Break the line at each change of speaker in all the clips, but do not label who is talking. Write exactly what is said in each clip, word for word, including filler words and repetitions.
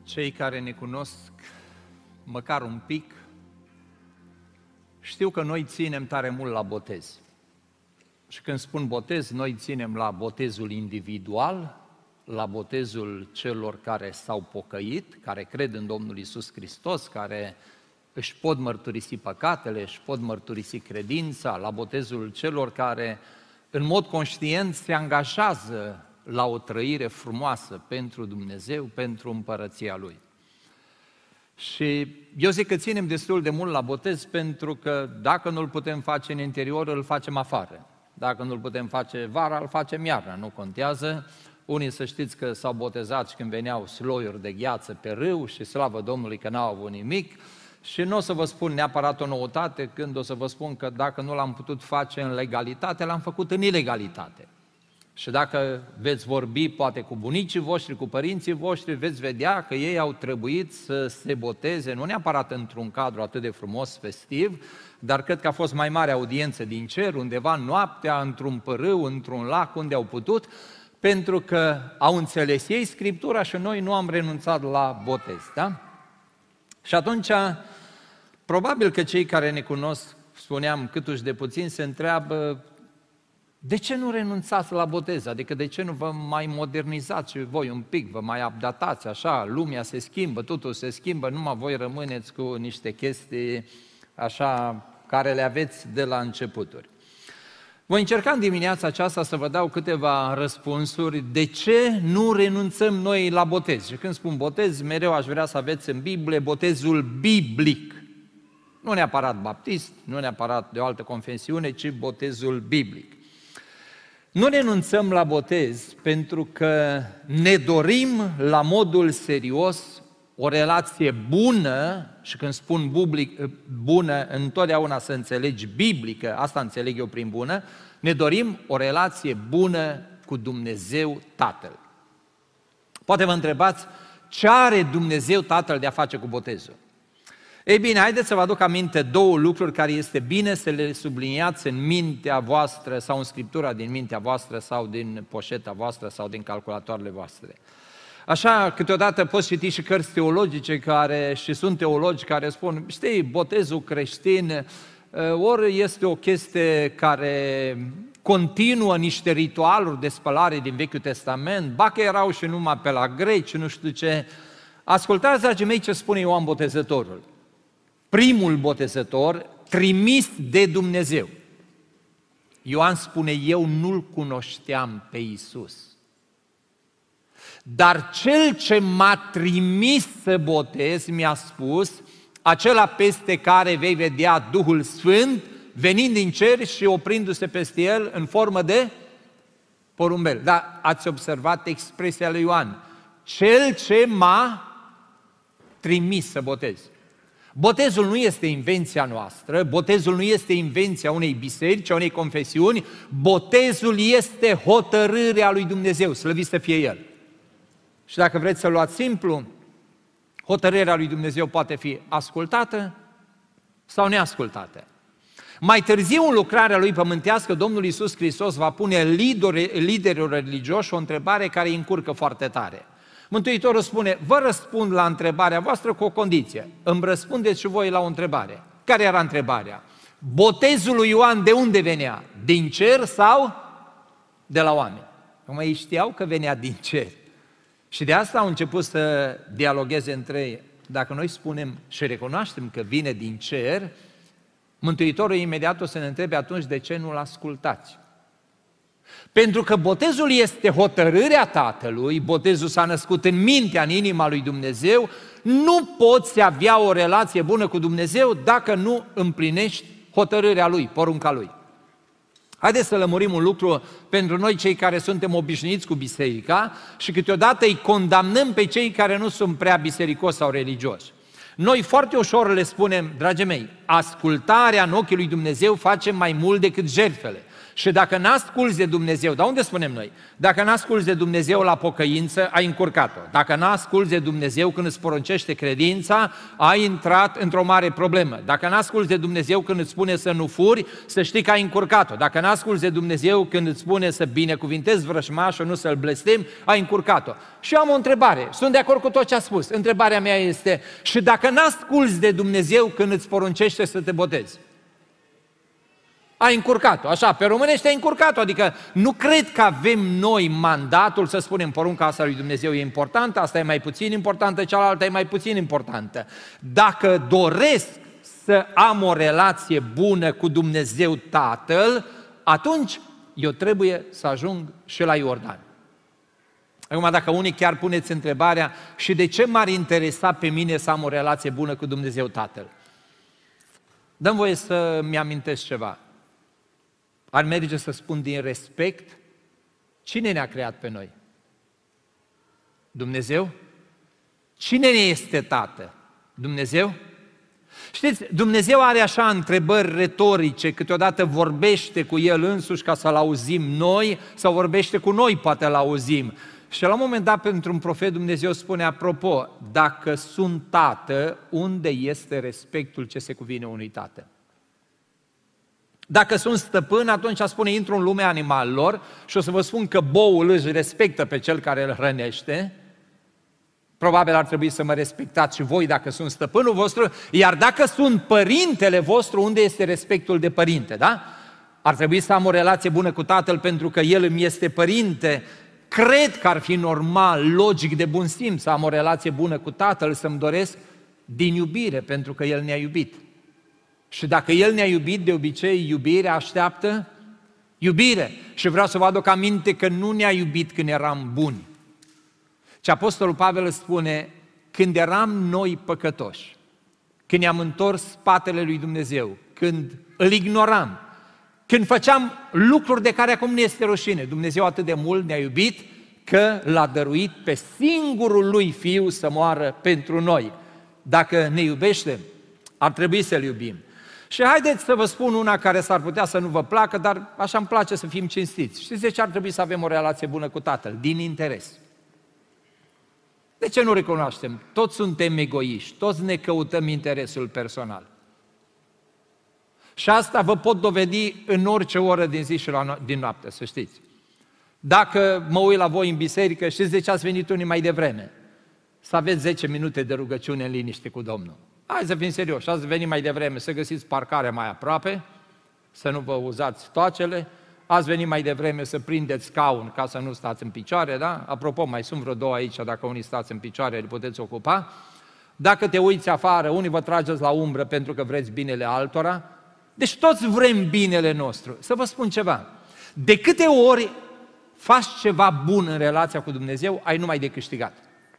Cei care ne cunosc măcar un pic știu că noi ținem tare mult la botez. Și când spun botez, noi ținem la botezul individual, la botezul celor care s-au pocăit, care cred în Domnul Iisus Hristos, care își pot mărturisi păcatele, își pot mărturisi credința, la botezul celor care în mod conștient se angajează la o trăire frumoasă pentru Dumnezeu, pentru împărăția Lui. Și eu zic că ținem destul de mult la botez pentru că dacă nu-l putem face în interior, îl facem afară. Dacă nu-l putem face vara, îl facem iarna, nu contează. Unii să știți că s-au botezat și când veneau sloiuri de gheață pe râu și slavă Domnului că n-au avut nimic. Și nu o să vă spun neapărat o noutate când o să vă spun că dacă nu l-am putut face în legalitate, l-am făcut în ilegalitate. Și dacă veți vorbi poate cu bunicii voștri, cu părinții voștri, veți vedea că ei au trebuit să se boteze, nu neapărat într-un cadru atât de frumos, festiv, dar cred că a fost mai mare audiență din cer, undeva noaptea, într-un pârâu, într-un lac, unde au putut, pentru că au înțeles ei Scriptura și noi nu am renunțat la botez, da? Și atunci, probabil că cei care ne cunosc, spuneam, câtuși de puțin, se întreabă de ce nu renunțați la botez? Adică de ce nu vă mai modernizați și voi un pic, vă mai updatați, așa, lumea se schimbă, totul se schimbă, numai voi rămâneți cu niște chestii așa care le aveți de la începuturi. Voi încerca în dimineața aceasta să vă dau câteva răspunsuri de ce nu renunțăm noi la botez. Și când spun botez, mereu aș vrea să aveți în Biblie botezul biblic. Nu neapărat baptist, nu neapărat de o altă confesiune, ci botezul biblic. Nu renunțăm la botez pentru că ne dorim la modul serios o relație bună, și când spun public, bună, întotdeauna să înțelegi biblică, asta înțeleg eu prin bună, ne dorim o relație bună cu Dumnezeu Tatăl. Poate vă întrebați, ce are Dumnezeu Tatăl de a face cu botezul? Ei bine, haideți să vă aduc aminte două lucruri care este bine să le subliniați în mintea voastră sau în Scriptura din mintea voastră sau din poșeta voastră sau din calculatoarele voastre. Așa, câteodată poți citi și cărți teologice care, și sunt teologi care spun, știi, botezul creștin ori este o chestie care continuă niște ritualuri de spălare din Vechiul Testament, ba că erau și numai pe la greci, nu știu ce. Ascultați, dragii mei, ce spune Ioan Botezătorul. Primul botezător trimis de Dumnezeu. Ioan spune, eu nu-L cunoșteam pe Iisus. Dar cel ce m-a trimis să botez mi-a spus, acela peste care vei vedea Duhul Sfânt venind din cer și oprindu-se peste el în formă de porumbel. Dar ați observat expresia lui Ioan, cel ce m-a trimis să botez. Botezul nu este invenția noastră, botezul nu este invenția unei biserici, a unei confesiuni, botezul este hotărârea lui Dumnezeu, slăvit să fie El. Și dacă vreți să luați simplu, hotărârea lui Dumnezeu poate fi ascultată sau neascultată. Mai târziu, în lucrarea Lui pământească, Domnul Iisus Hristos va pune liderilor religioși o întrebare care îi încurcă foarte tare. Mântuitorul spune, vă răspund la întrebarea voastră cu o condiție. Îmi răspundeți și voi la o întrebare. Care era întrebarea? Botezul lui Ioan de unde venea? Din cer sau de la oameni? Acum ei știau că venea din cer. Și de asta au început să dialogueze între ei. Dacă noi spunem și recunoaștem că vine din cer, Mântuitorul imediat o să ne întrebe atunci de ce nu-L ascultați. Pentru că botezul este hotărârea Tatălui, botezul s-a născut în mintea, în inima lui Dumnezeu, nu poți avea o relație bună cu Dumnezeu dacă nu împlinești hotărârea Lui, porunca Lui. Haideți să lămurim un lucru pentru noi cei care suntem obișnuiți cu biserica și câteodată îi condamnăm pe cei care nu sunt prea bisericoși sau religioși. Noi foarte ușor le spunem, dragii mei, ascultarea în ochii lui Dumnezeu face mai mult decât jertfele. Și dacă n-asculți de Dumnezeu, dar unde spunem noi? Dacă n-asculți de Dumnezeu la pocăință, ai încurcat-o. Dacă n-asculți de Dumnezeu când îți poruncește credința, ai intrat într-o mare problemă. Dacă n-asculți de Dumnezeu când îți spune să nu furi, să știi că ai încurcat-o. Dacă n-asculți de Dumnezeu când îți spune să binecuvintezi vrăjmașul, nu să-l blestemi, ai încurcat-o. Și eu am o întrebare, sunt de acord cu tot ce a spus. Întrebarea mea este, și dacă n-asculți de Dumnezeu când îți poruncește să te botezi? Ai încurcat-o, așa, pe românește ai încurcat-o, adică nu cred că avem noi mandatul să spunem porunca asta lui Dumnezeu e importantă, asta e mai puțin importantă, cealaltă e mai puțin importantă. Dacă doresc să am o relație bună cu Dumnezeu Tatăl, atunci eu trebuie să ajung și la Iordan. Acum, dacă unii chiar puneți întrebarea, și de ce m-ar interesa pe mine să am o relație bună cu Dumnezeu Tatăl? Dă-mi voie să-mi amintesc ceva. Ar merge să spun din respect, cine ne-a creat pe noi? Dumnezeu? Cine ne este Tată? Dumnezeu? Știți, Dumnezeu are așa întrebări retorice, câteodată vorbește cu El însuși ca să-L auzim noi, sau vorbește cu noi, poate L auzim. Și la un moment dat, pentru un profet, Dumnezeu spune, apropo, dacă sunt tată, unde este respectul ce se cuvine unui tată? Dacă sunt stăpân, atunci spune, intru în lumea animalelor și o să vă spun că boul își respectă pe cel care îl hrănește. Probabil ar trebui să mă respectați și voi dacă sunt stăpânul vostru, iar dacă sunt părintele vostru, unde este respectul de părinte, da? Ar trebui să am o relație bună cu tatăl pentru că el îmi este părinte. Cred că ar fi normal, logic, de bun simț să am o relație bună cu tatăl, să-mi doresc din iubire, pentru că el ne-a iubit. Și dacă El ne-a iubit, de obicei iubirea așteaptă iubire. Și vreau să vă aduc aminte că nu ne-a iubit când eram buni. Și Apostolul Pavel spune, când eram noi păcătoși, când ne-am întors spatele lui Dumnezeu, când îl ignoram, când făceam lucruri de care acum ne este rușine, Dumnezeu atât de mult ne-a iubit că L-a dăruit pe singurul Lui Fiu să moară pentru noi. Dacă ne iubește, ar trebui să-L iubim. Și haideți să vă spun una care s-ar putea să nu vă placă, dar așa îmi place să fim cinstiți. Știți de ce ar trebui să avem o relație bună cu Tatăl? Din interes. De ce nu recunoaștem? Toți suntem egoiști, toți ne căutăm interesul personal. Și asta vă pot dovedi în orice oră din zi și din noapte, să știți. Dacă mă uit la voi în biserică, știți de ce ați venit unii mai devreme? Să aveți zece minute de rugăciune în liniște cu Domnul. Hai să fim serioși, ați venit mai devreme să găsiți parcarea mai aproape, să nu vă uzați toacele, ați venit mai devreme să prindeți scaun ca să nu stați în picioare, da? Apropo, mai sunt vreo două aici, dacă unii stați în picioare, îl puteți ocupa. Dacă te uiți afară, unii vă trageți la umbră pentru că vreți binele altora. Deci toți vrem binele nostru. Să vă spun ceva, de câte ori faci ceva bun în relația cu Dumnezeu, ai numai de câștigat.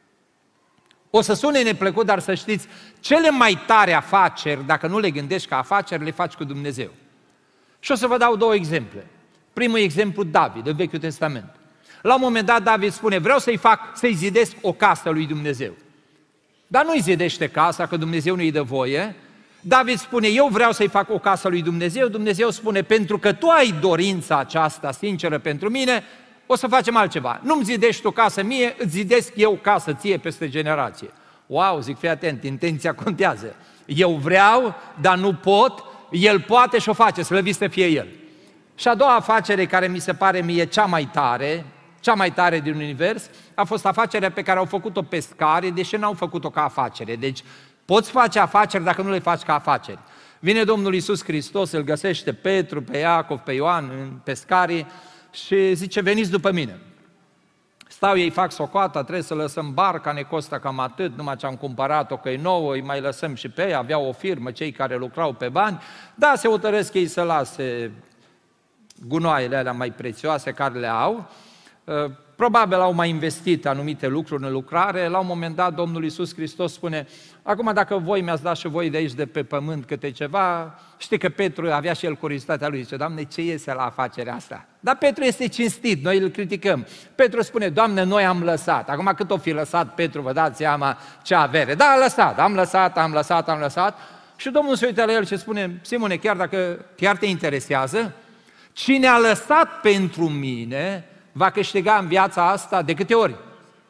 O să sune neplăcut, dar să știți, cele mai tare afaceri, dacă nu le gândești ca afaceri, le faci cu Dumnezeu. Și o să vă dau două exemple. Primul exemplu, David, în Vechiul Testament. La un moment dat, David spune, vreau să-i fac, să-i zidesc o casă lui Dumnezeu. Dar nu-i zidește casa, că Dumnezeu nu-i dă voie. David spune, eu vreau să-i fac o casă lui Dumnezeu. Dumnezeu spune, pentru că tu ai dorința aceasta sinceră pentru mine, o să facem altceva. Nu-mi zidești o casă mie, îți zidesc eu casă ție peste generație. Wow, zic, fii atent, intenția contează. Eu vreau, dar nu pot, el poate și o face, slăvit să fie el. Și a doua afacere care mi se pare mie cea mai tare, cea mai tare din univers, a fost afacerea pe care au făcut-o pescarii, deși n-au făcut-o ca afacere. Deci poți face afaceri dacă nu le faci ca afaceri. Vine Domnul Iisus Hristos, îl găsește Petru, pe Iacov, pe Ioan, în pescarii, și zice, veniți după mine. Stau, ei fac socoata, trebuie să lăsăm barca, ne costă cam atât, numai ce am cumpărat-o că e nouă, îi mai lăsăm și pe ei, aveau o firmă, cei care lucrau pe bani, da, se hotărăsc ei să lase gunoaiele alea mai prețioase care le au, probabil au mai investit anumite lucruri în lucrare, la un moment dat Domnul Iisus Hristos spune, acum dacă voi mi-ați dat și voi de aici de pe pământ câte ceva, știi că Petru avea și el curiozitatea lui, zice, Doamne, ce iese la afacerea asta? Dar Petru este cinstit, noi îl criticăm. Petru spune, Doamne, noi am lăsat. Acum cât o fi lăsat Petru, vă dați seama ce avere. Da, am lăsat, am lăsat, am lăsat, am lăsat. Și Domnul se uită la el și spune, Simone, chiar dacă chiar te interesează, Cine a lăsat pentru mine va câștiga în viața asta de câte ori?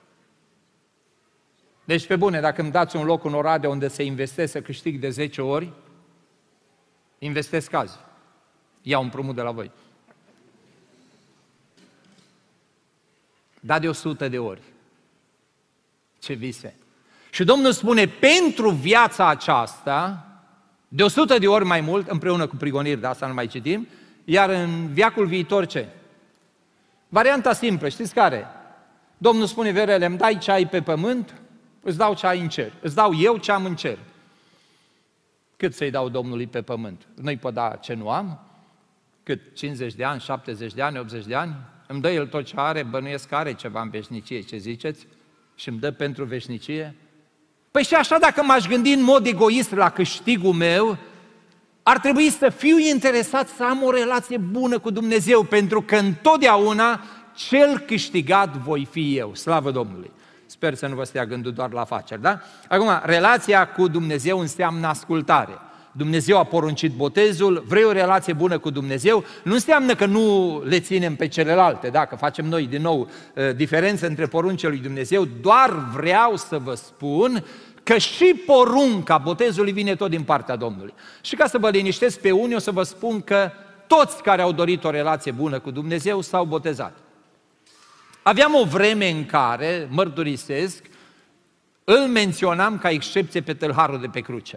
Deci, pe bune, dacă îmi dați un loc în Oradea unde se investesc să câștig de zece ori, investesc azi. Iau împrumut de la voi. Da de o sută de ori. Ce vise! Și Domnul spune, pentru viața aceasta, de o sută de ori mai mult, împreună cu prigoniri, de asta nu mai citim, iar în veacul viitor ce? Varianta simplă, știți care? Domnul spune, Verele, îmi dai ce ai pe pământ, îți dau ce ai în cer. Îți dau eu ce am în cer. Cât să-i dau Domnului pe pământ? Nu-i pot da ce nu am? Cât? cincizeci de ani, șaptezeci de ani, optzeci de ani? Îmi dă El tot ce are, bănuiesc că are ceva în veșnicie, ce ziceți? Și îmi dă pentru veșnicie? Păi și așa, dacă m-aș gândi în mod egoist la câștigul meu, ar trebui să fiu interesat să am o relație bună cu Dumnezeu, pentru că întotdeauna cel câștigat voi fi eu. Slavă Domnului! Sper să nu vă stea gândul doar la afaceri, da? Acum, relația cu Dumnezeu înseamnă ascultare. Dumnezeu a poruncit botezul, vrei o relație bună cu Dumnezeu, nu înseamnă că nu le ținem pe celelalte, da? Că facem noi din nou diferență între poruncile lui Dumnezeu, doar vreau să vă spun că și porunca botezului vine tot din partea Domnului. Și ca să vă liniștesc pe unii, o să vă spun că toți care au dorit o relație bună cu Dumnezeu s-au botezat. Aveam o vreme în care, mărturisesc, îl menționam ca excepție pe tâlharul de pe cruce.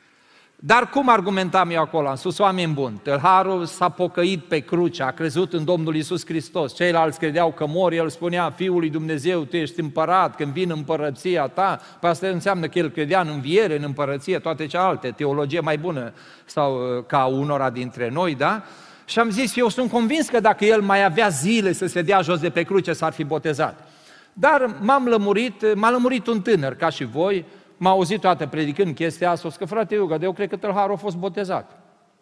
Dar cum argumentam eu acolo? Am spus, oameni buni, tâlharul s-a pocăit pe cruce, a crezut în Domnul Iisus Hristos. Ceilalți credeau că mori, el spunea, Fiul lui Dumnezeu, tu ești împărat, când vin împărăția ta. Păi asta înseamnă că el credea în înviere, în împărăție, toate cealaltă, teologie mai bună sau ca unora dintre noi, da? Și am zis, eu sunt convins că dacă el mai avea zile să se dea jos de pe cruce, s-ar fi botezat. Dar m-am lămurit, m-a lămurit un tânăr, ca și voi, m-a auzit toată predicând chestia asta, o că frate Iuga, de eu cred că tâlharul a fost botezat.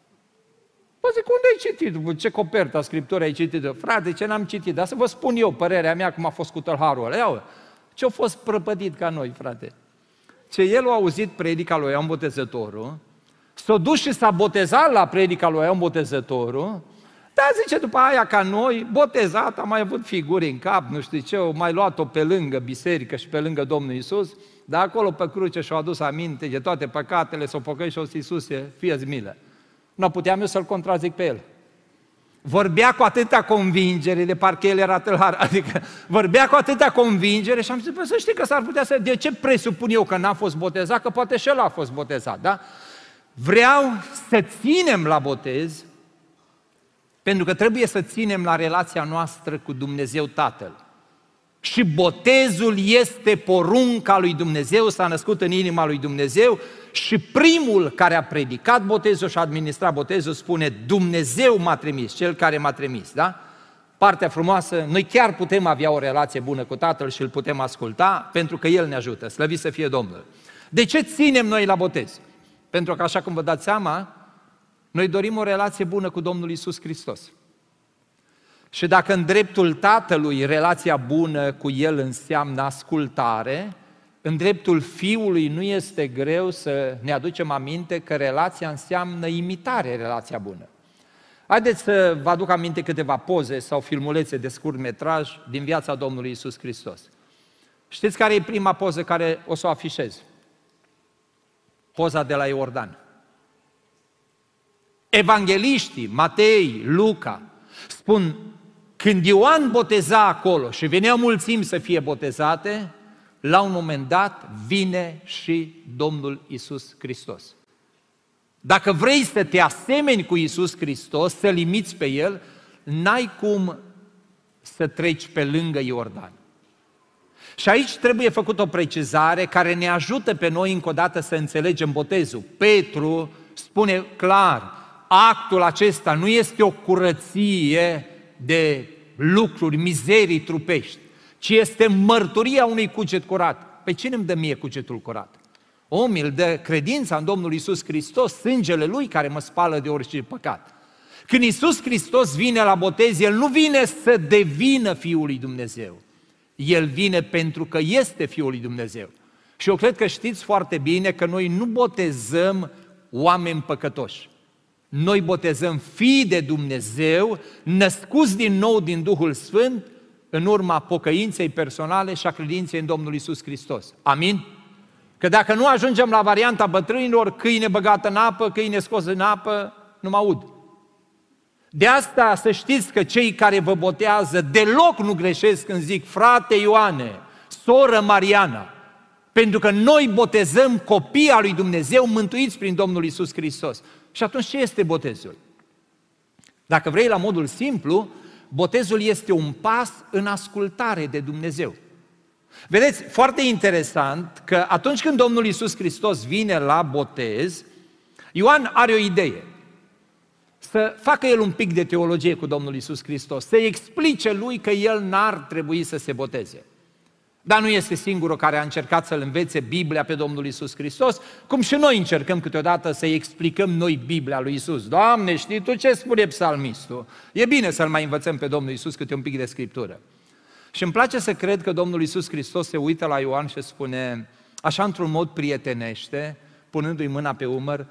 Păi zic, unde ai citit? Ce coperta Scripturii ai citit? Frate, ce n-am citit? Dar să vă spun eu părerea mea cum a fost cu tâlharul ăla. Iau, ce-a fost prăpădit ca noi, frate. Ce el a auzit predica lui Ioan Botezătorul, s-a dus și s-a botezat la predica lui Ioan Botezătorul, dar zice, după aia ca noi, botezat, a mai avut figuri în cap, nu știu ce, au mai luat-o pe lângă biserică și pe lângă Domnul Iisus, dar acolo pe cruce și-au adus aminte de toate păcatele, s-au pocăit și au zis, Iisuse, fie-ți milă. Nu puteam eu să-l contrazic pe el. Vorbea cu atâta convingere, de parcă el era tâlhar, adică vorbea cu atâta convingere și am zis, să știi că s-ar putea să... De ce presupun eu că n-a fost botezat? Că poate și el a fost botezat, da? Vreau să ținem la botez, pentru că trebuie să ținem la relația noastră cu Dumnezeu Tatăl. Și botezul este porunca lui Dumnezeu, s-a născut în inima lui Dumnezeu și primul care a predicat botezul și a administrat botezul spune Dumnezeu m-a trimis, Cel care m-a trimis, da? Partea frumoasă, noi chiar putem avea o relație bună cu Tatăl și îl putem asculta pentru că El ne ajută, slăvit să fie Domnul. De ce ținem noi la botez? Pentru că, așa cum vă dați seama, noi dorim o relație bună cu Domnul Iisus Hristos. Și dacă în dreptul Tatălui relația bună cu El înseamnă ascultare, în dreptul Fiului nu este greu să ne aducem aminte că relația înseamnă imitare, relația bună. Haideți să vă aduc aminte câteva poze sau filmulețe de scurt metraj din viața Domnului Iisus Hristos. Știți care e prima poză care o să o afișez? Poza de la Iordan. Evangeliștii, Matei, Luca, spun, când Ioan boteza acolo și veneau mulțimi să fie botezate, la un moment dat vine și Domnul Iisus Hristos. Dacă vrei să te asemeni cu Iisus Hristos, să limiți pe El, n-ai cum să treci pe lângă Iordan. Și aici trebuie făcut o precizare care ne ajută pe noi încă o dată să înțelegem botezul. Petru spune clar, actul acesta nu este o curăție de lucruri, mizerii trupești, ci este mărturia unui cuget curat. Pe cine îmi dă mie cugetul curat? Om, îl dă credința în Domnul Iisus Hristos, sângele Lui care mă spală de orice păcat. Când Iisus Hristos vine la botez, El nu vine să devină Fiul lui Dumnezeu. El vine pentru că este Fiul lui Dumnezeu. Și eu cred că știți foarte bine că noi nu botezăm oameni păcătoși. noi botezăm fii de Dumnezeu, născuți din nou din Duhul Sfânt, în urma pocăinței personale și a credinței în Domnul Iisus Hristos. Amin? Că dacă nu ajungem la varianta bătrânilor, câine băgat în apă, câine scos în apă, nu mă aud. De asta să știți că cei care vă botează deloc nu greșesc când zic frate Ioane, soră Mariana, pentru că noi botezăm copii al lui Dumnezeu mântuiți prin Domnul Iisus Hristos. Și atunci ce este botezul? Dacă vrei la modul simplu, botezul este un pas în ascultare de Dumnezeu. Vedeți, foarte interesant că atunci când Domnul Iisus Hristos vine la botez, Ioan are o idee. Să facă el un pic de teologie cu Domnul Iisus Hristos, să explice lui că el n-ar trebui să se boteze. Dar nu este singurul care a încercat să-L învețe Biblia pe Domnul Iisus Hristos, cum și noi încercăm câteodată să-i explicăm noi Biblia lui Iisus. Doamne, știi tu ce spune psalmistul? E bine să-L mai învățăm pe Domnul Iisus câte un pic de Scriptură. Și îmi place să cred că Domnul Iisus Hristos se uită la Ioan și spune, așa într-un mod prietenește, punându-i mâna pe umăr,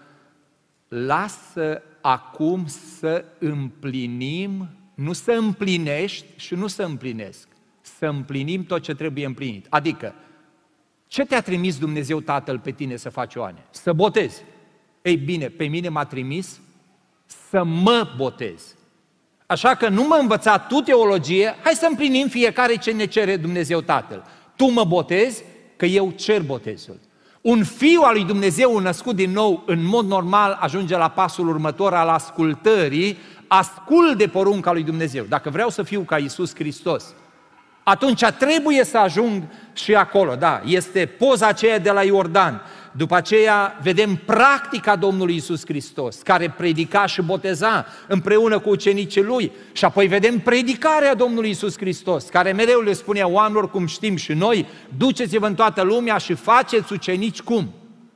lasă acum să împlinim, nu să împlinești și nu să împlinesc, să împlinim tot ce trebuie împlinit. Adică, ce te-a trimis Dumnezeu Tatăl pe tine să faci, Ioane? Să botezi. Ei bine, pe mine m-a trimis să mă botez. Așa că nu mă învăța tu teologie, hai să împlinim fiecare ce ne cere Dumnezeu Tatăl. Tu mă botezi, că eu cer botezul. Un fiu al lui Dumnezeu născut din nou, în mod normal, ajunge la pasul următor al ascultării, ascult de porunca lui Dumnezeu. Dacă vreau să fiu ca Iisus Hristos, atunci trebuie să ajung și acolo, da, este poza aceea de la Iordan. După aceea vedem practica Domnului Iisus Hristos, care predica și boteza împreună cu ucenicii Lui. Și apoi vedem predicarea Domnului Iisus Hristos, care mereu le spunea oamenilor, cum știm și noi, duceți-vă în toată lumea și faceți ucenici cum?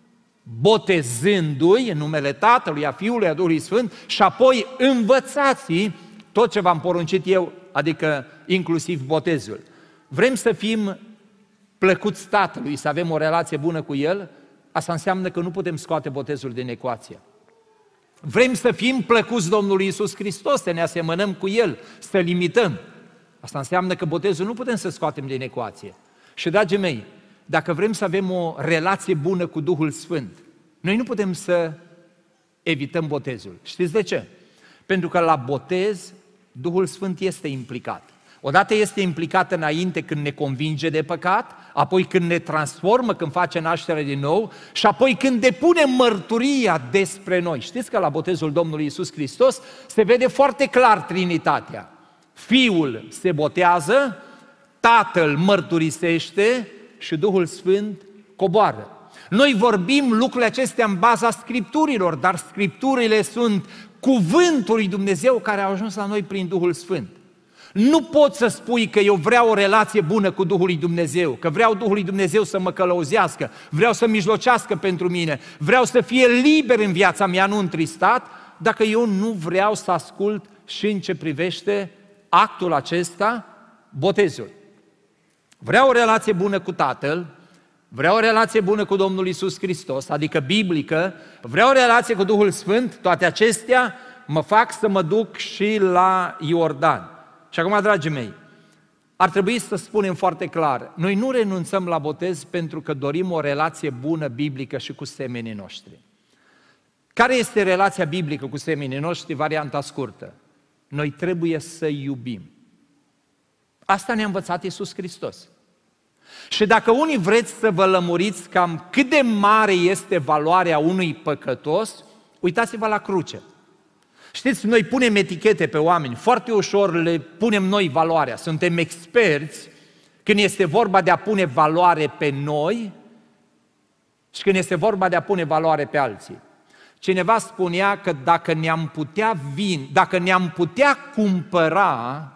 Botezându-i în numele Tatălui, a Fiului, a Duhului Sfânt și apoi învățați tot ce v-am poruncit eu, adică inclusiv botezul. Vrem să fim plăcuți Tatălui, să avem o relație bună cu El? Asta înseamnă că nu putem scoate botezul din ecuație. Vrem să fim plăcuți Domnului Iisus Hristos, să ne asemănăm cu El, să limităm. Asta înseamnă că botezul nu putem să scoatem din ecuație. Și, dragii mei, dacă vrem să avem o relație bună cu Duhul Sfânt, noi nu putem să evităm botezul. Știți de ce? Pentru că la botez Duhul Sfânt este implicat. Odată este implicat înainte când ne convinge de păcat, apoi când ne transformă, când face naștere din nou și apoi când depune mărturia despre noi. Știți că la botezul Domnului Iisus Hristos se vede foarte clar Trinitatea. Fiul se botează, Tatăl mărturisește și Duhul Sfânt coboară. Noi vorbim lucrurile acestea în baza Scripturilor, dar Scripturile sunt cuvântul lui Dumnezeu care a ajuns la noi prin Duhul Sfânt. Nu poți să spui că eu vreau o relație bună cu Duhul lui Dumnezeu, că vreau Duhul lui Dumnezeu să mă călăuzească, vreau să mijlocească pentru mine, vreau să fie liber în viața mea, nu întristat, dacă eu nu vreau să ascult și în ce privește actul acesta, botezul. Vreau o relație bună cu Tatăl, vreau o relație bună cu Domnul Iisus Hristos, adică biblică, vreau o relație cu Duhul Sfânt, toate acestea mă fac să mă duc și la Iordan. Și acum, dragii mei, ar trebui să spunem foarte clar, noi nu renunțăm la botez pentru că dorim o relație bună biblică și cu semenii noștri. Care este relația biblică cu semenii noștri? Varianta scurtă. Noi trebuie să iubim. Asta ne-a învățat Iisus Hristos. Și dacă unii vreți să vă lămuriți cam cât de mare este valoarea unui păcătos, uitați-vă la cruce. Știți, noi punem etichete pe oameni, foarte ușor le punem noi valoarea. Suntem experți când este vorba de a pune valoare pe noi și când este vorba de a pune valoare pe alții. Cineva spunea că dacă ne-am putea vin, dacă ne-am putea cumpăra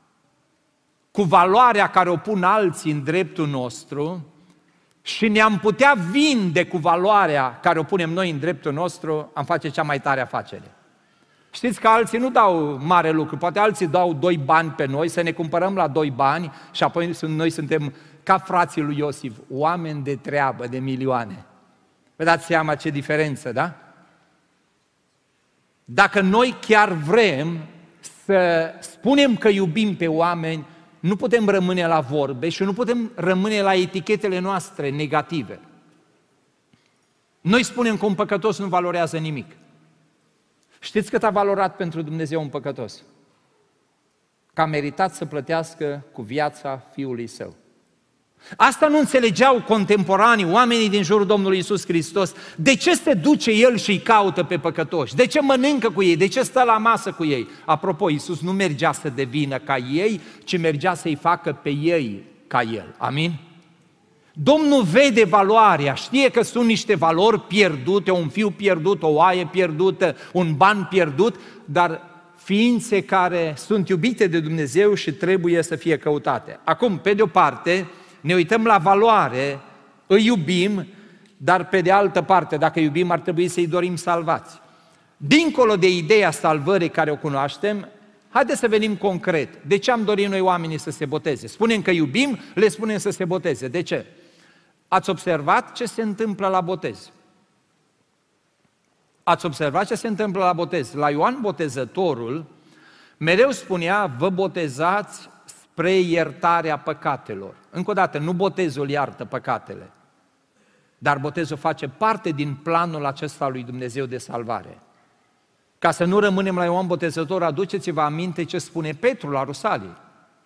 cu valoarea care o pun alții în dreptul nostru și ne-am putea vinde cu valoarea care o punem noi în dreptul nostru, am face cea mai tare afacere. Știți că alții nu dau mare lucru, poate alții dau doi bani pe noi, să ne cumpărăm la doi bani și apoi noi suntem ca frații lui Iosif, oameni de treabă, de milioane. Vă dați seama ce diferență, da? Dacă noi chiar vrem să spunem că iubim pe oameni, nu putem rămâne la vorbe și nu putem rămâne la etichetele noastre negative. Noi spunem că un păcătos nu valorează nimic. Știți cât a valorat pentru Dumnezeu un păcătos? Că a meritat să plătească cu viața Fiului Său. Asta nu înțelegeau contemporanii, oamenii din jurul Domnului Iisus Hristos. De ce se duce El și îi caută pe păcătoși? De ce mănâncă cu ei? De ce stă la masă cu ei? Apropo, Iisus nu mergea să devină ca ei, ci mergea să-i facă pe ei ca El. Amin? Domnul vede valoarea, știe că sunt niște valori pierdute, un fiu pierdut, o oaie pierdută, un ban pierdut, dar ființe care sunt iubite de Dumnezeu și trebuie să fie căutate. Acum, pe de o parte, ne uităm la valoare, îi iubim, dar pe de altă parte, dacă iubim, ar trebui să-i dorim salvați. Dincolo de ideea salvării care o cunoaștem, haideți să venim concret. De ce am dorit noi oamenii să se boteze? Spunem că iubim, le spunem să se boteze. De ce? Ați observat ce se întâmplă la botez? Ați observat ce se întâmplă la botez? La Ioan Botezătorul mereu spunea, vă botezați spre iertarea păcatelor. Încă o dată, nu botezul iartă păcatele, dar botezul face parte din planul acesta lui Dumnezeu de salvare. Ca să nu rămânem la Ioan Botezător, aduceți-vă aminte ce spune Petru la Rusalii.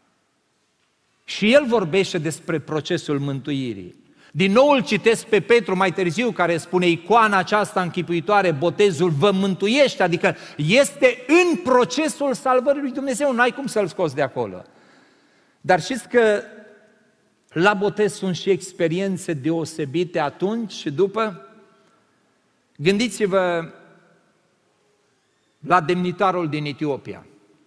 Și el vorbește despre procesul mântuirii. Din nou îl citesc pe Petru mai târziu, care spune icoana aceasta închipuitoare, botezul vă mântuiește, adică este în procesul salvării lui Dumnezeu, n-ai cum să-l scoți de acolo. Dar știți că la botez sunt și experiențe deosebite atunci și după? Gândiți-vă la demnitarul din Etiopia.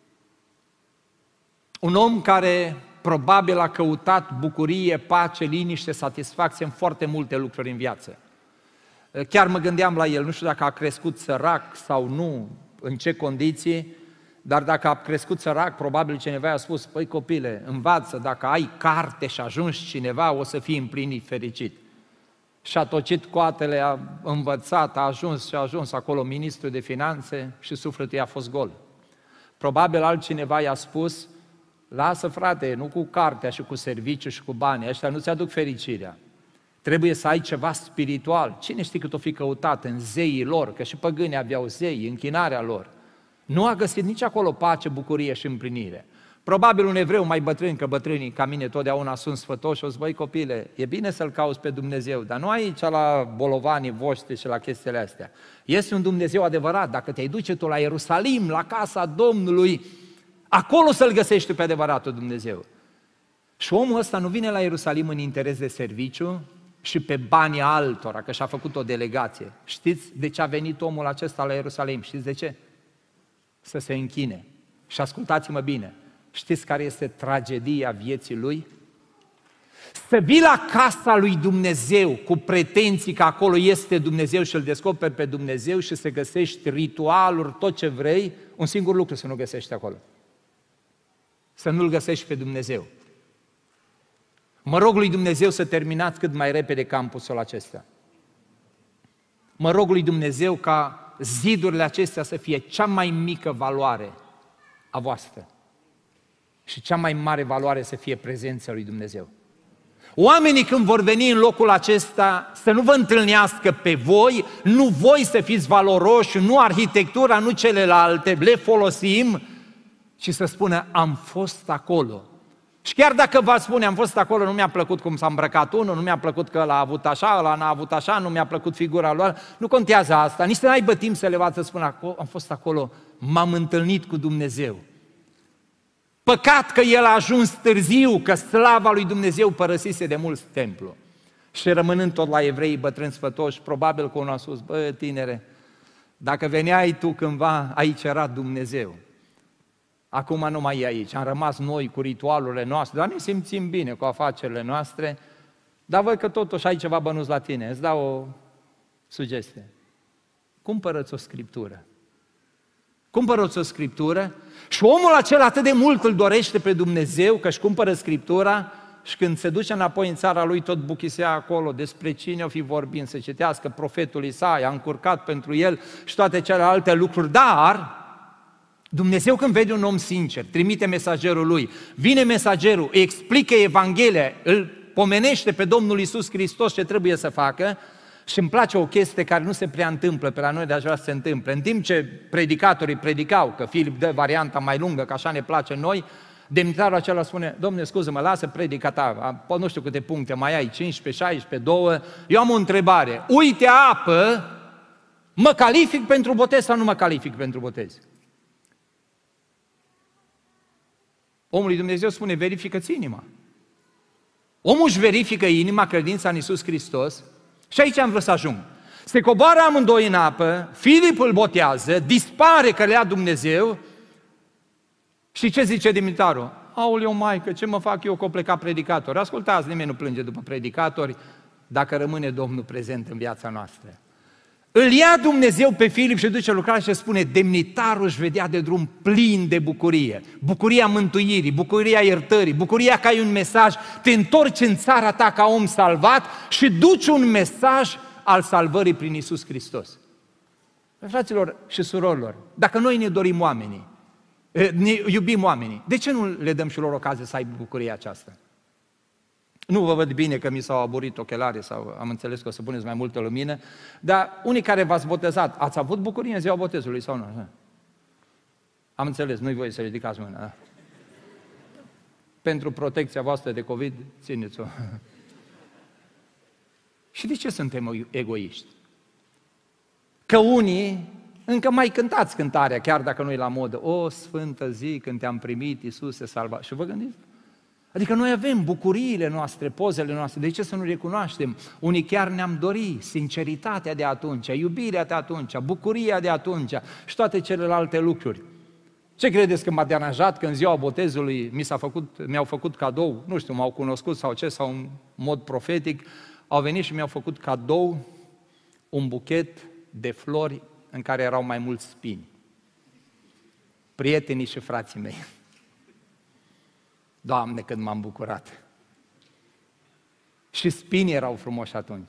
Un om care probabil a căutat bucurie, pace, liniște, satisfacție în foarte multe lucruri în viață. Chiar mă gândeam la el, nu știu dacă a crescut sărac sau nu, în ce condiții, dar dacă a crescut sărac, probabil cineva i-a spus, păi copile, învață, dacă ai carte și ajungi cineva, o să fii împlinit, fericit. Și-a tocit coatele, a învățat, a ajuns și a ajuns acolo ministru de finanțe și sufletul i-a fost gol. Probabil altcineva i-a spus, lasă frate, nu cu cartea și cu serviciu și cu banii, ăștia nu-ți aduc fericirea. Trebuie să ai ceva spiritual. Cine știe cât o fi căutat în zeii lor, că și păgânii aveau zei, închinarea lor. Nu a găsit nici acolo pace, bucurie și împlinire. Probabil un evreu mai bătrân, că bătrânii ca mine totdeauna sunt sfătoși, o să băi copile, e bine să-L cauți pe Dumnezeu, dar nu aici la bolovanii voștri și la chestiile astea. Este un Dumnezeu adevărat, dacă te-ai duce tu la Ierusalim, la casa Domnului, acolo să-L găsești pe adevăratul Dumnezeu. Și omul ăsta nu vine la Ierusalim în interes de serviciu și pe banii altora, că și-a făcut o delegație. Știți de ce a venit omul acesta la Ierusalim? Știți de ce? Să se închine. Și ascultați-mă bine, știți care este tragedia vieții lui? Să vii la casa lui Dumnezeu cu pretenții că acolo este Dumnezeu și îl descoperi pe Dumnezeu și să găsești ritualuri, tot ce vrei, un singur lucru să nu găsești acolo. Să nu-L găsești pe Dumnezeu. Mă rog lui Dumnezeu să terminați cât mai repede campusul acesta. Mă rog lui Dumnezeu ca zidurile acestea să fie cea mai mică valoare a voastră și cea mai mare valoare să fie prezența lui Dumnezeu. Oamenii când vor veni în locul acesta să nu vă întâlnească pe voi, nu voi să fiți valoroși, nu arhitectura, nu celelalte, le folosim, ci să spună am fost acolo. Și chiar dacă vă spune am fost acolo, nu mi-a plăcut cum s-a îmbrăcat unul, nu mi-a plăcut că ăla a avut așa, ăla n-a avut așa, nu mi-a plăcut figura lor, nu contează asta, nici să n-aibă timp să le vadă să spună am fost acolo, m-am întâlnit cu Dumnezeu. Păcat că el a ajuns târziu, că slava lui Dumnezeu părăsise de mult templu. Și rămânând tot la evrei bătrâni sfătoși, probabil că unul a spus, bă, tinere, dacă veneai tu cândva, aici era Dumnezeu. Acum nu mai e aici, am rămas noi cu ritualurile noastre, dar ne simțim bine cu afacerile noastre, dar văd că totuși ai ceva bănuți la tine, îți dau o sugestie. Cumpără-ți o scriptură. Cumpără-ți o scriptură și omul acela atât de mult îl dorește pe Dumnezeu că își cumpără scriptura, și când se duce înapoi în țara lui, tot buchisea acolo despre cine o fi vorbind, să citească profetul Isaia, a încurcat pentru el și toate celelalte lucruri, dar Dumnezeu când vede un om sincer, trimite mesagerul lui, vine mesagerul, îi explică Evanghelia, îl pomenește pe Domnul Iisus Hristos ce trebuie să facă și îmi place o chestie care nu se prea întâmplă pe la noi, de aș vrea să se întâmple. În timp ce predicatorii predicau, că Filip dă varianta mai lungă, că așa ne place noi, demnitarul acela spune, Dom'le, scuză-mă, lasă predica ta, nu știu câte puncte mai ai, cincisprezece, șaisprezece, doi, eu am o întrebare, uite apă, mă calific pentru botez sau nu mă calific pentru botez? Omul lui Dumnezeu spune, verifică-ți inima. Omul își verifică inima, credința în Iisus Hristos și aici am vrut să ajung. Se coboară amândoi în apă, Filip îl botează, dispare că le-a Dumnezeu și ce zice demnitarul? Aoleu, maică, ce mă fac eu că o pleca predicator? Ascultați, nimeni nu plânge după predicatori dacă rămâne Domnul prezent în viața noastră. Îl ia Dumnezeu pe Filip și duce lucrarea și spune, demnitarul își vedea de drum plin de bucurie. Bucuria mântuirii, bucuria iertării, bucuria că ai un mesaj, te întorci în țara ta ca om salvat și duci un mesaj al salvării prin Iisus Hristos. Fraților și surorilor, dacă noi ne dorim oamenii, ne iubim oamenii, de ce nu le dăm și lor ocazie să aibă bucuria aceasta? Nu vă văd bine că mi s-au aburit ochelare sau am înțeles că o să puneți mai multă lumină, dar unii care v-ați botezat, ați avut bucurie în ziua botezului sau nu? Am înțeles, nu-i voie să ridicați mâna. Da? Pentru protecția voastră de COVID, țineți-o. Și de ce suntem egoiști? Că unii încă mai cântați cântarea, chiar dacă nu e la modă. O sfântă zi când te-am primit, Iisuse salva. Și vă gândiți? Adică noi avem bucuriile noastre, pozele noastre, de ce să nu recunoaștem? Unii chiar ne-am dorit sinceritatea de atunci, iubirea de atunci, bucuria de atunci și toate celelalte lucruri. Ce credeți că m-a deranjat că în ziua botezului mi s-a făcut, mi-au făcut cadou, nu știu, m-au cunoscut sau ce, sau în mod profetic, au venit și mi-au făcut cadou un buchet de flori în care erau mai mulți spini. Prietenii și frații mei. Doamne, când m-am bucurat! Și spinii erau frumoși atunci.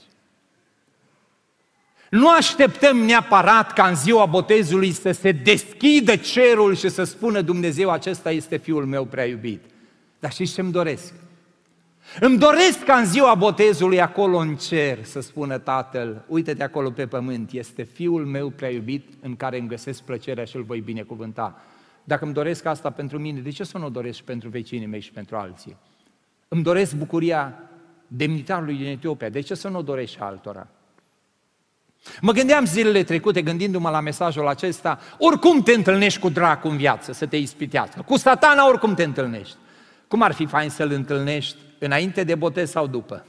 Nu așteptăm neapărat ca în ziua botezului să se deschidă cerul și să spună Dumnezeu, acesta este Fiul meu prea iubit. Dar știți ce îmi doresc? Îmi doresc ca în ziua botezului acolo în cer să spună Tatăl, uite-te acolo pe pământ, este Fiul meu prea iubit în care îmi găsesc plăcerea și îl voi binecuvânta. Dacă îmi doresc asta pentru mine, de ce să nu o doresc și pentru vecinii mei și pentru alții? Îmi doresc bucuria demnitarului din Etiopia, de ce să nu o doresc și altora? Mă gândeam zilele trecute, gândindu-mă la mesajul acesta, oricum te întâlnești cu dracul în viață, să te ispitească. Cu Satana oricum te întâlnești. Cum ar fi fain să-l întâlnești înainte de botez sau după?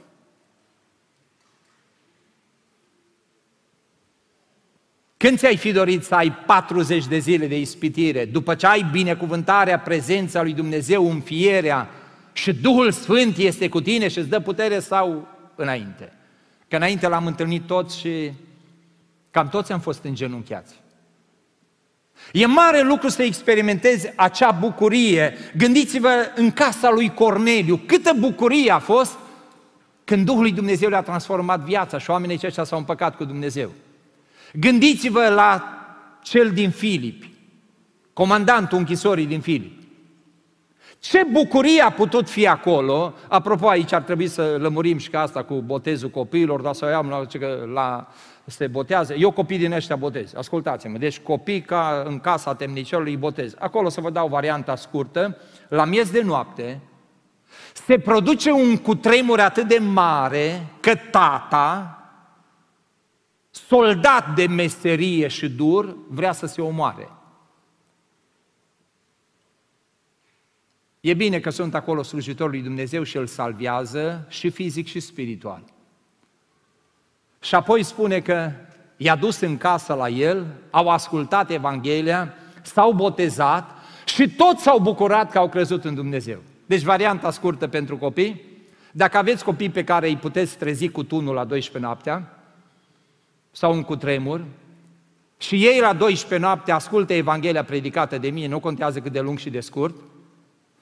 Când ți-ai fi dorit să ai patruzeci de zile de ispitire, după ce ai binecuvântarea, prezența lui Dumnezeu, înfierea și Duhul Sfânt este cu tine și îți dă putere, sau înainte? Că înainte l-am întâlnit toți și cam toți am fost îngenunchiați. E mare lucru să experimentezi acea bucurie. Gândiți-vă în casa lui Corneliu, câtă bucurie a fost când Duhul lui Dumnezeu le-a transformat viața și oamenii aceștia s-au împăcat cu Dumnezeu. Gândiți-vă la cel din Filipi, comandantul închisorii din Filipi. Ce bucurie a putut fi acolo? Apropo, aici ar trebui să lămurim și ca asta cu botezul copiilor, dar să o iau la, la se botează. Eu copii din ăștia botez, ascultați-mă. Deci copii ca în casa temnicerului botez. Acolo să vă dau varianta scurtă. La miez de noapte se produce un cutremur atât de mare că tata, soldat de meserie și dur, vrea să se omoare. E bine că sunt acolo slujitorul lui Dumnezeu și îl salvează și fizic și spiritual. Și apoi spune că i-a dus în casă la el, au ascultat Evanghelia, s-au botezat și toți s-au bucurat că au crezut în Dumnezeu. Deci varianta scurtă pentru copii, dacă aveți copii pe care îi puteți trezi cu tunul la douăsprezece noaptea, sau un cutremur, și ei la douăsprezece noapte ascultă Evanghelia predicată de mine, nu contează cât de lung și de scurt,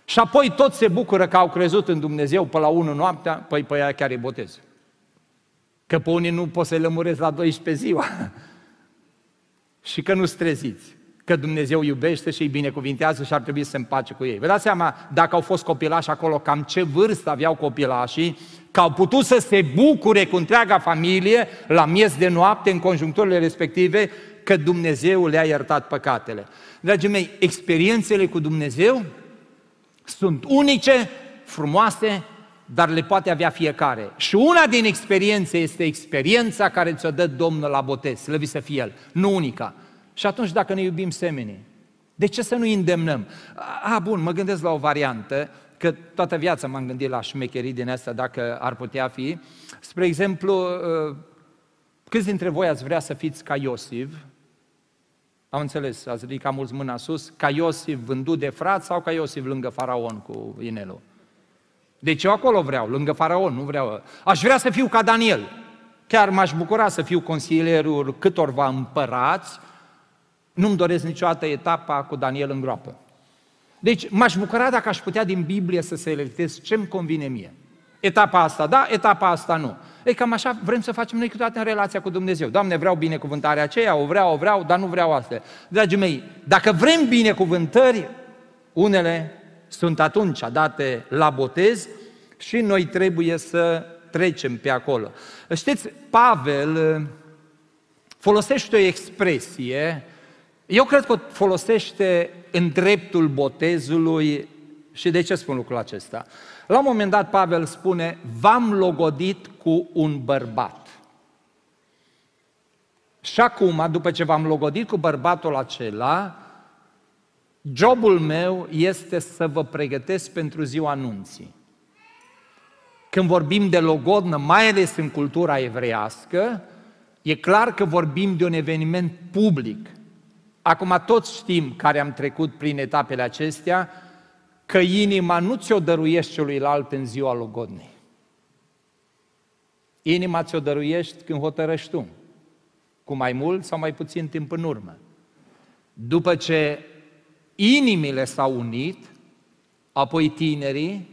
Și apoi toți se bucură că au crezut în Dumnezeu pe la unu noaptea, păi pe aia chiar îi botez. Că pe unii nu poți să-i lămurezi la douăsprezece ziua. Și că nu-s treziți. Că Dumnezeu iubește și îi binecuvintează și ar trebui să se împace cu ei. Vă dați seama, dacă au fost copilași acolo, cam ce vârstă aveau copilașii, că au putut să se bucure cu întreaga familie la miez de noapte, în conjuncturile respective, că Dumnezeu le-a iertat păcatele. Dragii mei, experiențele cu Dumnezeu sunt unice, frumoase, dar le poate avea fiecare. Și una din experiențe este experiența care ți-o dă Domnul la botez, slăvit să fie El, nu unica. Și atunci, dacă ne iubim semenii, de ce să nu îndemnăm? A, bun, mă gândesc la o variantă, că toată viața m-am gândit la șmecherii din asta, dacă ar putea fi. Spre exemplu, câți dintre voi ați vrea să fiți ca Iosif? Am înțeles, ați ridicat mulți mâna sus, ca Iosif vândut de frați sau ca Iosif lângă faraon cu inelul? Deci eu acolo vreau, lângă faraon, nu vreau. Aș vrea să fiu ca Daniel. Chiar m-aș bucura să fiu consilierul câtorva împărați. Nu-mi doresc niciodată etapa cu Daniel în groapă. Deci m-aș bucura dacă aș putea din Biblie să selectez ce-mi convine mie. Etapa asta da, etapa asta nu. E cam așa vrem să facem noi câteodată în relația cu Dumnezeu. Doamne, vreau binecuvântarea aceea, o vreau, o vreau, dar nu vreau astea. Dragii mei, dacă vrem binecuvântări, unele sunt atunci date la botez și noi trebuie să trecem pe acolo. Știți, Pavel folosește o expresie, eu cred că o folosește în dreptul botezului. Și de ce spun lucrul acesta? La un moment dat Pavel spune, v-am logodit cu un bărbat. Și acum, după ce v-am logodit cu bărbatul acela, jobul meu este să vă pregătesc pentru ziua nunții. Când vorbim de logodnă, mai ales în cultura evreiască, e clar că vorbim de un eveniment public. Acum toți știm, care am trecut prin etapele acestea, că inima nu ți-o dăruiești celuilalt în ziua logodnei. Inima ți-o dăruiești când hotărăști tu, cu mai mult sau mai puțin timp în urmă. După ce inimile s-au unit, apoi tinerii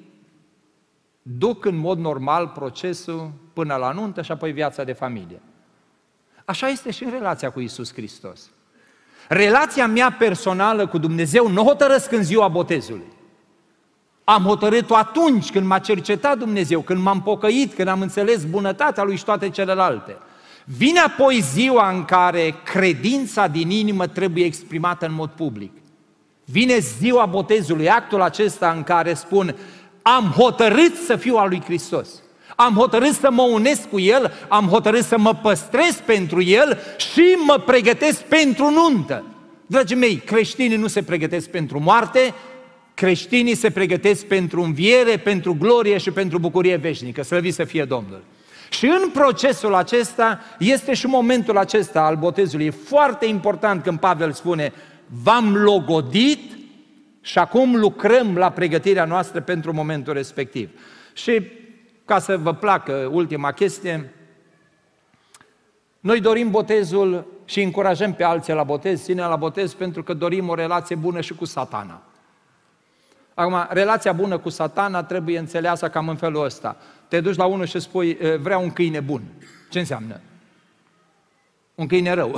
duc în mod normal procesul până la nuntă și apoi viața de familie. Așa este și în relația cu Iisus Hristos. Relația mea personală cu Dumnezeu nu hotărăsc în ziua botezului. Am hotărât-o atunci când m-a cercetat Dumnezeu, când m-am pocăit, când am înțeles bunătatea Lui și toate celelalte. Vine apoi ziua în care credința din inimă trebuie exprimată în mod public. Vine ziua botezului, actul acesta în care spun, am hotărât să fiu al lui Hristos. Am hotărât să mă unesc cu El, am hotărât să mă păstrez pentru El și mă pregătesc pentru nuntă. Dragii mei, creștinii nu se pregătesc pentru moarte, creștinii se pregătesc pentru înviere, pentru glorie și pentru bucurie veșnică, slăvit să fie Domnul. Și în procesul acesta este și momentul acesta al botezului. E foarte important când Pavel spune, v-am logodit și acum lucrăm la pregătirea noastră pentru momentul respectiv. Și ca să vă placă ultima chestie, noi dorim botezul și încurajăm pe alții la botez, ținem la botez pentru că dorim o relație bună și cu Satana. Acum, relația bună cu Satana trebuie înțeleasă cam în felul ăsta. Te duci la unul și spui, vreau un câine bun. Ce înseamnă? Un câine rău.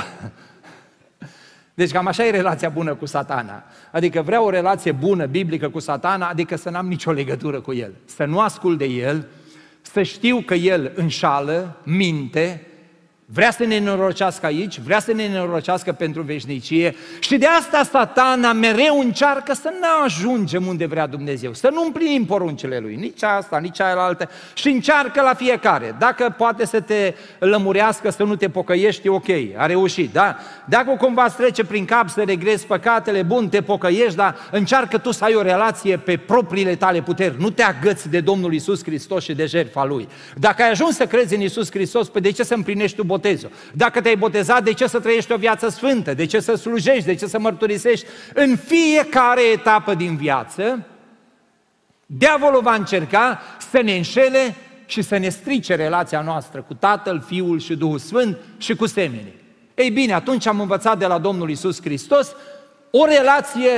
Deci cam așa e relația bună cu Satana. Adică vreau o relație bună, biblică cu Satana, adică să n-am nicio legătură cu el. Să nu ascult de el, să știu că el înșală, minte, vrea să ne nenorocească aici, vrea să ne nenorocească pentru veșnicie și de asta Satana mereu încearcă să nu ajungem unde vrea Dumnezeu, să nu împlinim poruncile Lui, nici asta, nici cealaltă și încearcă la fiecare. Dacă poate să te lămurească, să nu te pocăiești, ok, a reușit, da? Dacă cumva îți trece prin cap să regrezi păcatele, bun, te pocăiești, dar încearcă tu să ai o relație pe propriile tale puteri, nu te agăți de Domnul Iisus Hristos și de jertfa Lui. Dacă ai ajuns să crezi în Iisus Hristos, păi de ce să împlinești tu botezul? Dacă te-ai botezat, de ce să trăiești o viață sfântă? De ce să slujești? De ce să mărturisești? În fiecare etapă din viață, diavolul va încerca să ne înșele și să ne strice relația noastră cu Tatăl, Fiul și Duhul Sfânt și cu semenii. Ei bine, atunci am învățat de la Domnul Iisus Hristos o relație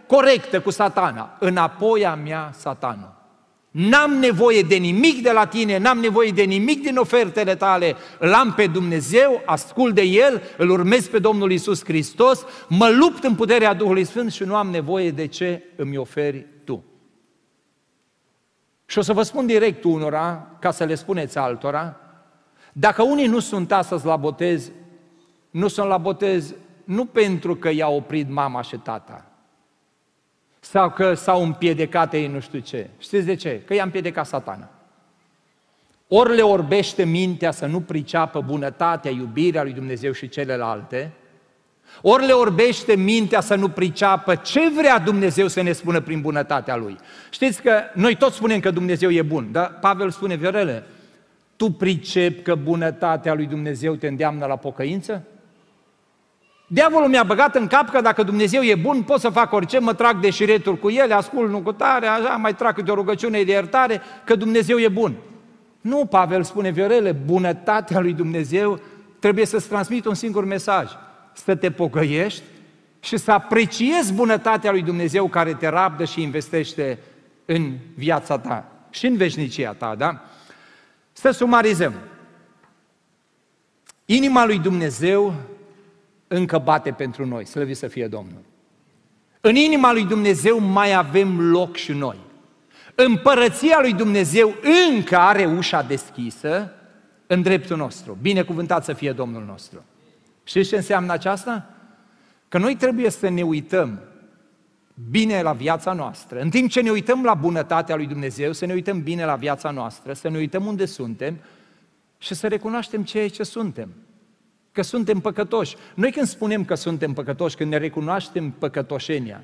corectă cu Satana. Înapoi a mea, Satană. N-am nevoie de nimic de la tine, n-am nevoie de nimic din ofertele tale, îl am pe Dumnezeu, ascult de El, îl urmez pe Domnul Iisus Hristos, mă lupt în puterea Duhului Sfânt și nu am nevoie de ce îmi oferi tu. Și o să vă spun direct unora, ca să le spuneți altora, dacă unii nu sunt astăzi la botez, nu sunt la botez nu pentru că i-a oprit mama și tata, sau că s-au împiedicat ei nu știu ce. Știți de ce? Că i-a împiedicat Satana. Ori le orbește mintea să nu priceapă bunătatea, iubirea lui Dumnezeu și celelalte, ori le orbește mintea să nu priceapă ce vrea Dumnezeu să ne spună prin bunătatea Lui. Știți că noi toți spunem că Dumnezeu e bun, dar Pavel spune, Viorele, tu pricepi că bunătatea lui Dumnezeu te îndeamnă la pocăință? Diavolul mi-a băgat în cap că dacă Dumnezeu e bun, pot să fac orice, mă trag de șireturi cu ele, ascult nu cu tare, așa, mai trag câte o rugăciune de iertare, că Dumnezeu e bun. Nu, Pavel spune, Viorele, bunătatea lui Dumnezeu trebuie să-ți transmită un singur mesaj, să te pocăiești și să apreciezi bunătatea lui Dumnezeu care te rabdă și investește în viața ta și în veșnicia ta, da? Să sumarizăm. Inima lui Dumnezeu încă bate pentru noi, slăvit să fie Domnul. În inima lui Dumnezeu mai avem loc și noi. Împărăția lui Dumnezeu încă are ușa deschisă în dreptul nostru. Binecuvântat să fie Domnul nostru. Știți ce înseamnă aceasta? Că noi trebuie să ne uităm bine la viața noastră. În timp ce ne uităm la bunătatea lui Dumnezeu, să ne uităm bine la viața noastră, să ne uităm unde suntem și să recunoaștem ceea ce suntem. Că suntem păcătoși. Noi când spunem că suntem păcătoși, când ne recunoaștem păcătoșenia,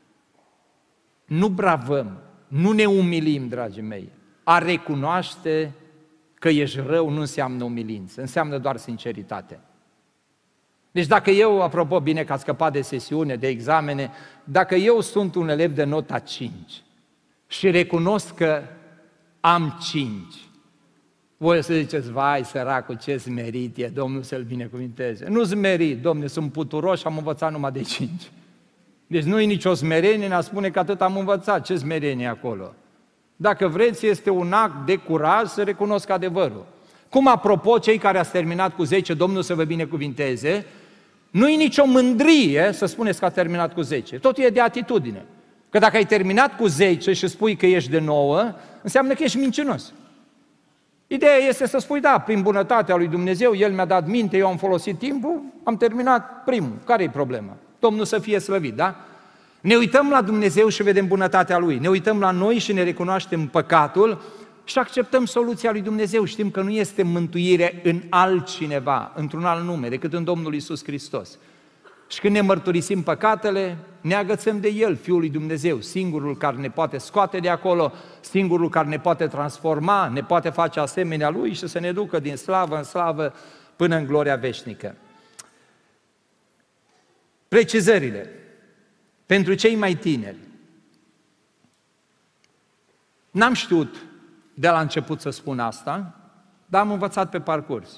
nu bravăm, nu ne umilim, dragii mei. A recunoaște că ești rău nu înseamnă umilință, înseamnă doar sinceritate. Deci dacă eu, apropo, bine că ați scăpat de sesiune, de examene, dacă eu sunt un elev de nota cinci și recunosc că am cinci, voi o să ziceți, vai, săracul, ce smerit e, Domnul să-l binecuvinteze. Nu smerit, Domne, sunt puturos și am învățat numai de cinci. Deci nu e nicio smerenie, ne spune că atât am învățat, ce smerenie acolo. Dacă vreți, este un act de curaj să recunosc adevărul. Cum, apropo, cei care ați terminat cu zece, Domnul să vă binecuvinteze, nu e nicio mândrie să spuneți că ați terminat cu zece, totul e de atitudine. Că dacă ai terminat cu zece și spui că ești de nouă, înseamnă că ești mincinos. Ideea este să spui, da, prin bunătatea lui Dumnezeu, El mi-a dat minte, eu am folosit timpul, am terminat primul. Care e problema? Domnul să fie slăvit, da? Ne uităm la Dumnezeu și vedem bunătatea Lui, ne uităm la noi și ne recunoaștem păcatul și acceptăm soluția lui Dumnezeu. Știm că nu este mântuire în altcineva, într-un alt nume, decât în Domnul Iisus Hristos. Și când ne mărturisim păcatele, ne agățăm de El, Fiul lui Dumnezeu, singurul care ne poate scoate de acolo, singurul care ne poate transforma, ne poate face asemenea Lui și să ne ducă din slavă în slavă până în gloria veșnică. Precizările pentru cei mai tineri. N-am știut de la început să spun asta, dar am învățat pe parcurs.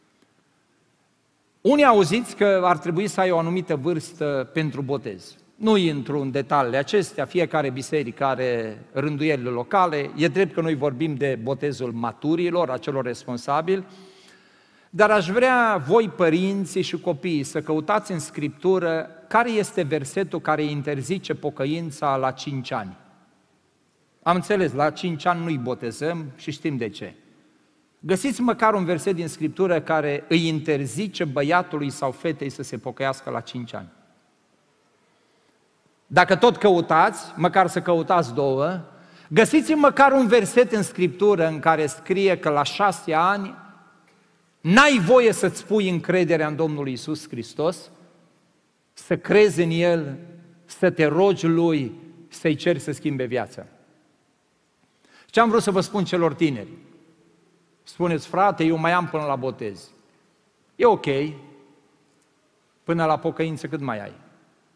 Unii auziți că ar trebui să ai o anumită vârstă pentru botez. Nu intru în detaliile acestea, fiecare biserică are rânduielile locale, e drept că noi vorbim de botezul maturilor, a celor responsabili, dar aș vrea voi, părinții și copiii, să căutați în Scriptură care este versetul care interzice pocăința la cinci ani. Am înțeles, la cinci ani nu-i botezăm și știm de ce. Găsiți măcar un verset din Scriptură care îi interzice băiatului sau fetei să se pocăiască la cinci ani. Dacă tot căutați, măcar să căutați două, găsiți măcar un verset în Scriptură în care scrie că la șase ani n-ai voie să-ți pui încrederea în Domnul Iisus Hristos, să crezi în El, să te rogi Lui, să-i ceri să schimbe viața. Ce am vrut să vă spun celor tineri? Spuneți, frate, eu mai am până la botez. E ok, până la pocăință cât mai ai?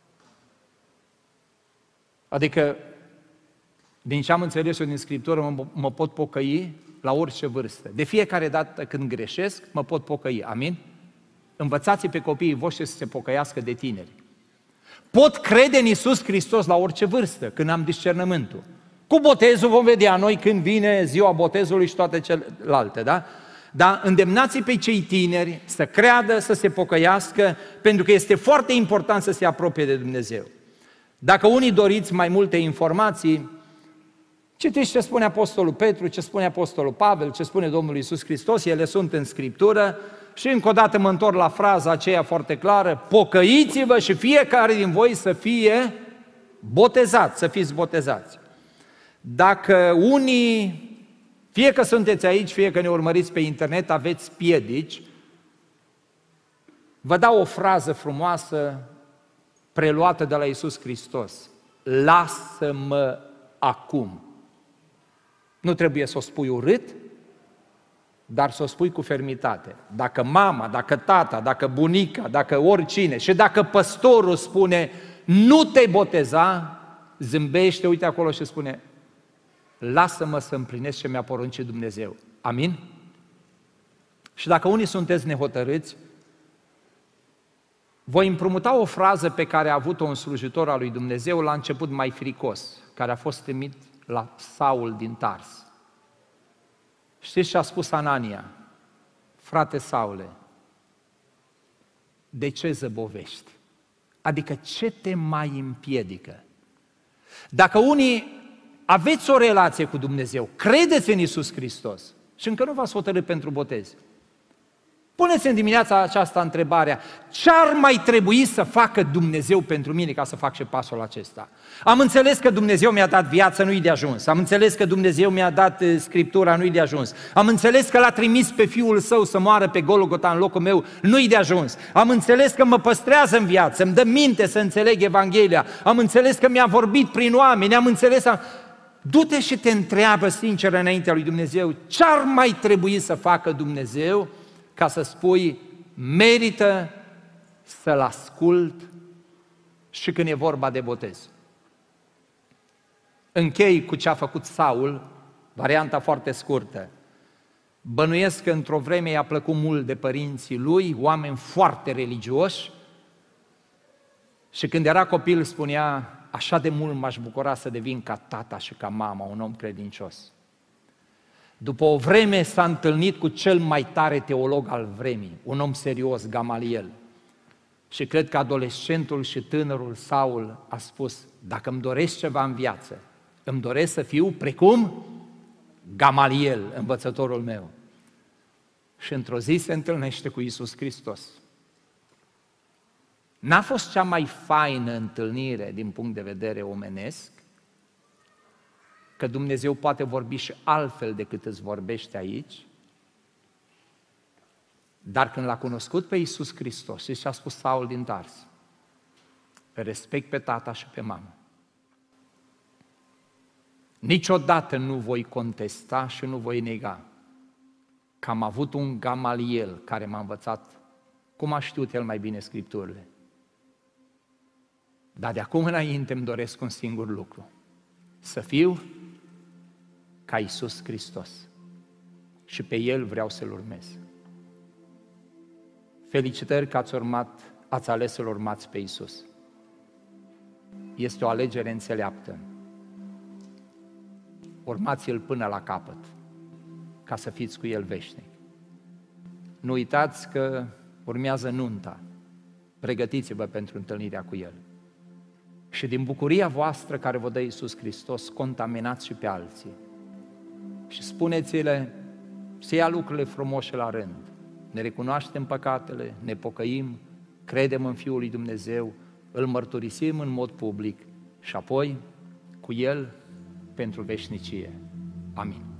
Adică, din ce am înțeles eu din Scriptură, mă, mă pot pocăi la orice vârstă. De fiecare dată când greșesc, mă pot pocăi. Amin? Învățați pe copiii voștri să se pocăiască de tineri. Pot crede în Iisus Hristos la orice vârstă, când am discernământul. Cu botezul vom vedea noi când vine ziua botezului și toate celelalte, da? Dar îndemnați pe cei tineri să creadă, să se pocăiască, pentru că este foarte important să se apropie de Dumnezeu. Dacă unii doriți mai multe informații, citiți ce spune Apostolul Petru, ce spune Apostolul Pavel, ce spune Domnul Iisus Hristos, ele sunt în Scriptură și încă o dată mă întorc la fraza aceea foarte clară, pocăiți-vă și fiecare din voi să fie botezați, să fiți botezați. Dacă unii, fie că sunteți aici, fie că ne urmăriți pe internet, aveți piedici, vă dau o frază frumoasă preluată de la Iisus Hristos. Lasă-mă acum. Nu trebuie să o spui urât, dar să o spui cu fermitate. Dacă mama, dacă tata, dacă bunica, dacă oricine și dacă păstorul spune nu te boteza, zâmbește, uite acolo și spune lasă-mă să împlinesc ce mi-a poruncit Dumnezeu. Amin? Și dacă unii sunteți nehotărâți, voi împrumuta o frază pe care a avut-o un slujitor al lui Dumnezeu la început mai fricos, care a fost trimis la Saul din Tars. Știți ce a spus Anania? Frate Saule, de ce zăbovești? Adică ce te mai împiedică? Dacă unii aveți o relație cu Dumnezeu, credeți în Iisus Hristos și încă nu v-ați hotărât pentru botez, puneți în dimineața aceasta întrebarea, ce ar mai trebui să facă Dumnezeu pentru mine ca să fac și pasul acesta? Am înțeles că Dumnezeu mi-a dat viață, nu-i de ajuns. Am înțeles că Dumnezeu mi-a dat Scriptura, nu-i de ajuns. Am înțeles că L-a trimis pe Fiul Său să moară pe Golgota în locul meu, nu-i de ajuns. Am înțeles că mă păstrează în viață, îmi dă minte să înțeleg Evanghelia. Am înțeles că mi-a vorbit prin oameni, am înțeles... Am... Du-te și te întreabă sincer înaintea lui Dumnezeu, ce ar mai trebui să facă Dumnezeu ca să spui, merită să-L ascult și când e vorba de botez. Închei cu ce a făcut Saul, varianta foarte scurtă. Bănuiesc că într-o vreme i-a plăcut mult de părinții lui, oameni foarte religioși, și când era copil spunea, așa de mult m-aș bucura să devin ca tata și ca mama, un om credincios. După o vreme s-a întâlnit cu cel mai tare teolog al vremii, un om serios, Gamaliel. Și cred că adolescentul și tânărul Saul a spus, dacă îmi doresc ceva în viață, îmi doresc să fiu precum Gamaliel, învățătorul meu. Și într-o zi se întâlnește cu Iisus Hristos. N-a fost cea mai faină întâlnire din punct de vedere omenesc, că Dumnezeu poate vorbi și altfel decât îți vorbește aici, dar când l-a cunoscut pe Iisus Hristos, și ce a spus Saul din Tars, respect pe tata și pe mama. Niciodată nu voi contesta și nu voi nega că am avut un Gamaliel care m-a învățat cum a știut el mai bine Scripturile. Dar de acum înainte îmi doresc un singur lucru, să fiu ca Iisus Hristos și pe El vreau să-L urmez. Felicitări că ați urmat, ați ales să-L urmați pe Iisus. Este o alegere înțeleaptă. Urmați-L până la capăt, ca să fiți cu El veșnic. Nu uitați că urmează nunta. Pregătiți-vă pentru întâlnirea cu El. Și din bucuria voastră care vă dă Iisus Hristos, contaminați și pe alții. Și spuneți-le să ia lucrurile frumoase la rând. Ne recunoaștem păcatele, ne pocăim, credem în Fiul lui Dumnezeu, îl mărturisim în mod public și apoi cu El pentru veșnicie. Amin.